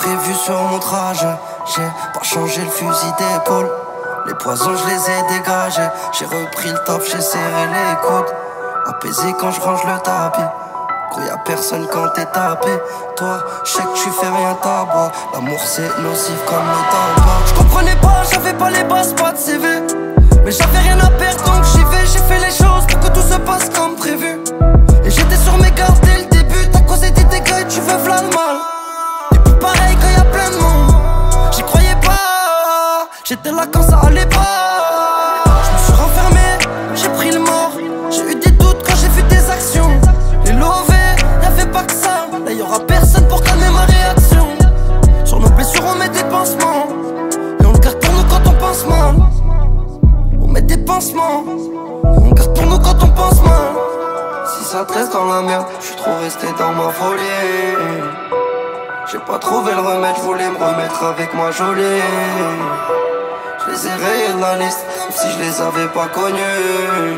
prévu sur mon trajet. J'ai pas changé le fusil d'épaule. Les poisons je les ai dégagés. J'ai repris le top, j'ai serré les coudes. Apaisé quand je range le tapis. Gros y'a personne quand t'es tapé. Toi, je sais que tu fais rien tabac. L'amour c'est nocif comme le tabac. Je comprenais pas, j'avais pas les bases, pas de CV. Mais j'avais rien à perdre donc j'y vais. J'ai fait les choses pour que tout se passe comme prévu. Et j'étais sur mes gardes dès le début. T'as causé des dégâts et tu veux v'là le mal. Et puis pareil quand y'a plein de monde. J'y croyais pas. J'étais là quand ça allait pas. Je me suis renfermé, j'ai pris le mort. J'ai eu des doutes quand j'ai vu tes actions. Les lovés, y'avait pas que ça. Là y'aura personne pour calmer ma réaction. Sur nos blessures on met des pansements. Et on le garde pour nous quand on pense mal. On met des pansements. Et on garde pour nous quand on pense mal. Si ça te reste dans la merde, j'suis trop resté dans ma folie. J'ai pas trouvé le remède, j'voulais me remettre avec ma jolie. Je les ai rayés de la liste, comme si je les avais pas connus.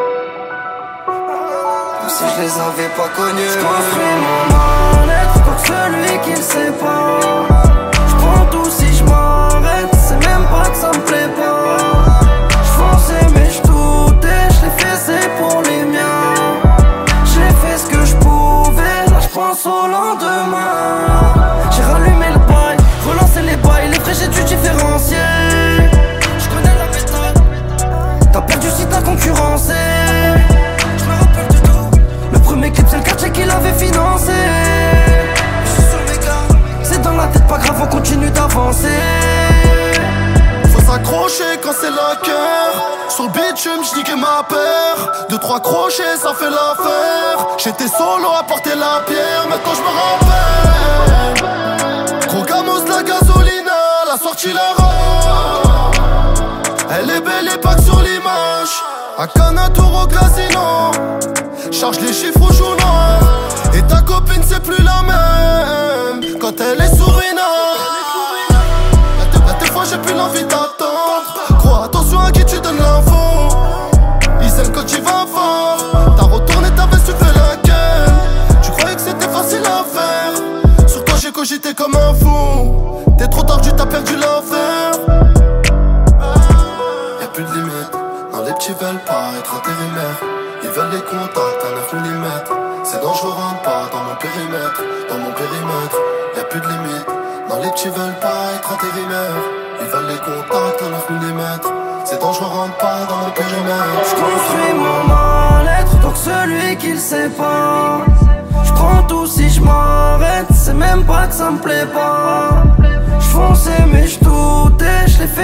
Comme si je les avais pas connus. J'construis mon mal-être pour celui qui le sait pas. J'prends tout si j'm'arrête, c'est même pas que ça me plaît pas. J'fonçais mais j'doutais, j'l'ai fait c'est pour les miens. J'ai fait ce que j'pouvais, là j'pense au lendemain. J'ai rallumé le bail, relancé les bails, les vrais j'ai dû différencier. J'connais la méthode, t'as perdu si t'as concurrencé. J'me rappelle de tout, le premier clip c'est le quartier qui l'avait financé. J'suis sur mes gars, c'est dans la tête pas grave, on continue d'avancer. Faut s'accrocher quand c'est la cœur. Sur le bitume j'niquais ma paire. 2-3 crochets ça fait l'affaire. J'étais solo à porter la pierre. Maintenant je me rappelle. Gros gamos de la gasolina, la sortie la rare. Elle est belle et pas que sur l'image. À Canatour au casino. Charge les chiffres au jour noir. Et ta copine c'est plus la même quand elle est sourina. Des fois j'ai plus l'envie d'attendre. Gros attention à qui tu donnes l'info. Ils aiment quand tu vas fort. T'as retourné ta veste, tu fais laquelle. Tu croyais que c'était facile à faire. Sur toi j'ai cogité comme un fou. T'es trop tordu, t'as perdu l'affaire. Y'a plus de limite. Non les petits veulent pas être intérimaires. Ils veulent les contacts à 9 mm. C'est dangereux, rentre pas dans mon périmètre. Dans mon périmètre, y'a plus de limite. Non les petits veulent pas être intérimaires. Ils veulent les contacts à 9 mm. C'est dangereux, rentre pas dans mon périmètre. J'construis mon mal-être, donc celui qui le sait pas. J'prends tout si j'm'arrête, c'est même pas que ça me plaît pas. J'fonçais mais j'doutais, j'l'ai